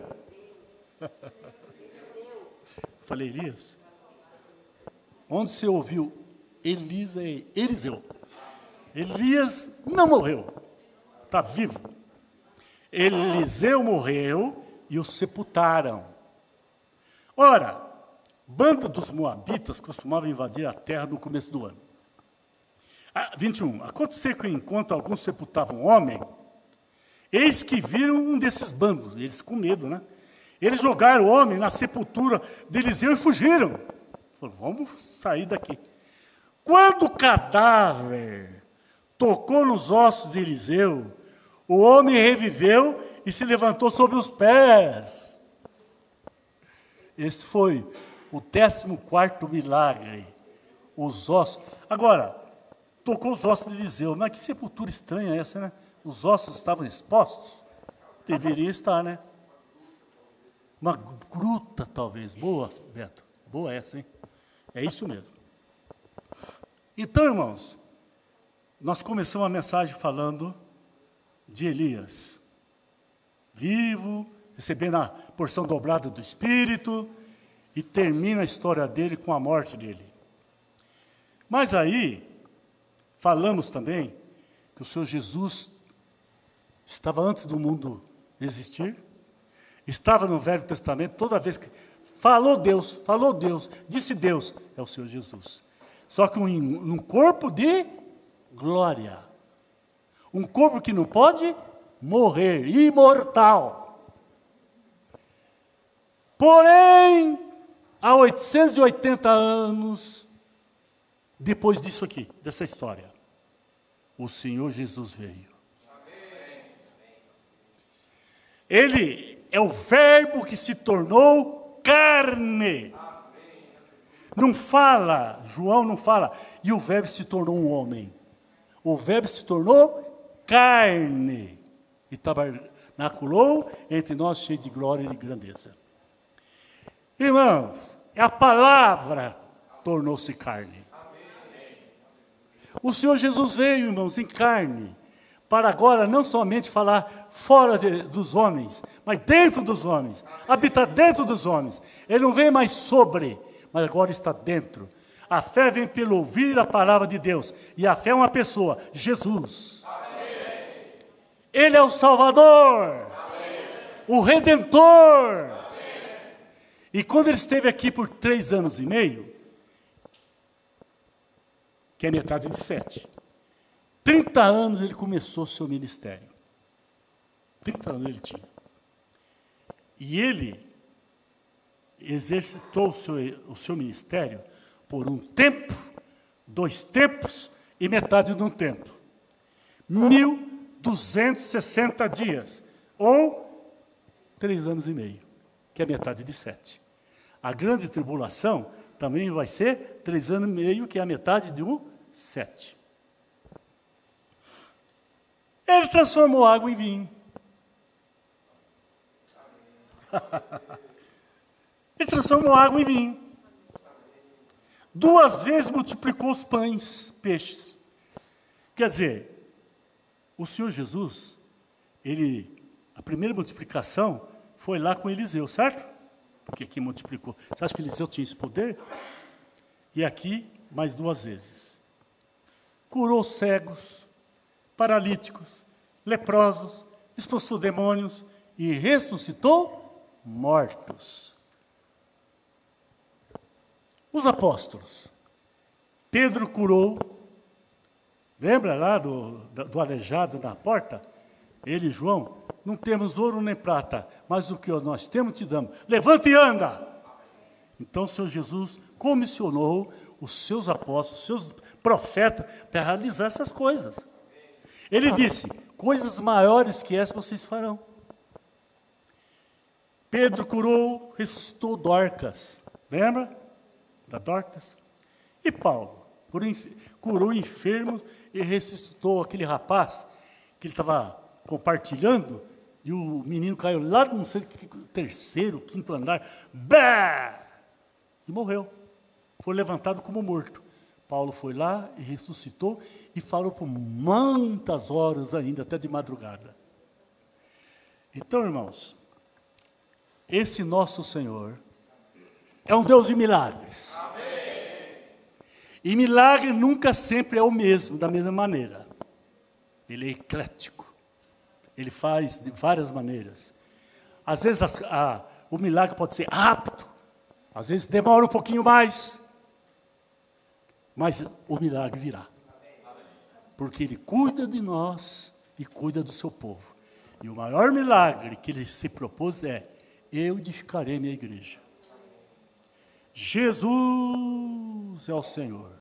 Falei Elias? Onde você ouviu Elisa, Eliseu? Elias não morreu, está vivo. Eliseu morreu e o sepultaram. Ora, banda dos moabitas costumava invadir a terra no começo do ano. Ah, vinte e um. Aconteceu que enquanto alguns sepultavam um homem, eis que viram um desses bandos, eles com medo, né? Eles jogaram o homem na sepultura de Eliseu e fugiram. Falaram: vamos sair daqui. Quando o cadáver tocou nos ossos de Eliseu, o homem reviveu e se levantou sobre os pés. Esse foi o décimo quarto milagre. Os ossos. Agora, tocou os ossos de Eliseu. Mas que sepultura estranha é essa, né? Os ossos estavam expostos? Deveria estar, né? Uma gruta, talvez. Boa, Beto. Boa essa, hein? É isso mesmo. Então, irmãos, nós começamos a mensagem falando de Elias. Vivo, recebendo a porção dobrada do Espírito, e termina a história dele com a morte dele. Mas aí, falamos também que o Senhor Jesus estava antes do mundo existir, estava no Velho Testamento, toda vez que falou Deus, falou Deus, disse Deus, é o Senhor Jesus. Só que um, num corpo de glória. Um corpo que não pode morrer, imortal. Porém, há oitocentos e oitenta anos, depois disso aqui, dessa história, o Senhor Jesus veio. Ele é o verbo que se tornou carne. Não fala, João não fala, e o verbo se tornou um homem. O verbo se tornou carne. E tabernaculou entre nós cheio de glória e de grandeza. Irmãos, a palavra tornou-se carne. O Senhor Jesus veio, irmãos, em carne, para agora não somente falar fora de, dos homens, mas dentro dos homens, habitar dentro dos homens. Ele não vem mais sobre, mas agora está dentro. A fé vem pelo ouvir a palavra de Deus, e a fé é uma pessoa, Jesus. Amém. Ele é o Salvador, amém, o Redentor. Amém. E quando ele esteve aqui por três anos e meio, que é metade de sete, trinta anos ele começou o seu ministério. trinta anos ele tinha. E ele exercitou o seu, o seu ministério por um tempo, dois tempos e metade de um tempo. mil duzentos e sessenta dias, ou três anos e meio, que é metade de sete. A grande tribulação também vai ser três anos e meio, que é a metade de um sete. Ele transformou água em vinho. Ele transformou água em vinho. Duas vezes multiplicou os pães, peixes. Quer dizer, o Senhor Jesus, ele, a primeira multiplicação foi lá com Eliseu, certo? Porque aqui multiplicou. Você acha que Eliseu tinha esse poder? E aqui, mais duas vezes. Curou cegos, paralíticos, leprosos, expulsou demônios e ressuscitou mortos. Os apóstolos. Pedro curou, lembra lá do, do aleijado na porta? Ele e João, não temos ouro nem prata, mas o que nós temos te damos. Levanta e anda! Então o Senhor Jesus comissionou os seus apóstolos, os seus profetas, para realizar essas coisas. Ele disse, coisas maiores que essas vocês farão. Pedro curou, ressuscitou Dorcas. Lembra da Dorcas? E Paulo curou enfermos e ressuscitou aquele rapaz que ele estava compartilhando, e o menino caiu lá no terceiro, quinto andar, bah! E morreu. Foi levantado como morto. Paulo foi lá e ressuscitou e falou por muitas horas ainda, até de madrugada. Então, irmãos, esse nosso Senhor é um Deus de milagres. Amém. E milagre nunca sempre é o mesmo, da mesma maneira. Ele é eclético. Ele faz de várias maneiras. Às vezes a, a, o milagre pode ser rápido, às vezes demora um pouquinho mais, mas o milagre virá. Porque Ele cuida de nós e cuida do seu povo. E o maior milagre que Ele se propôs é: eu edificarei minha igreja. Jesus é o Senhor.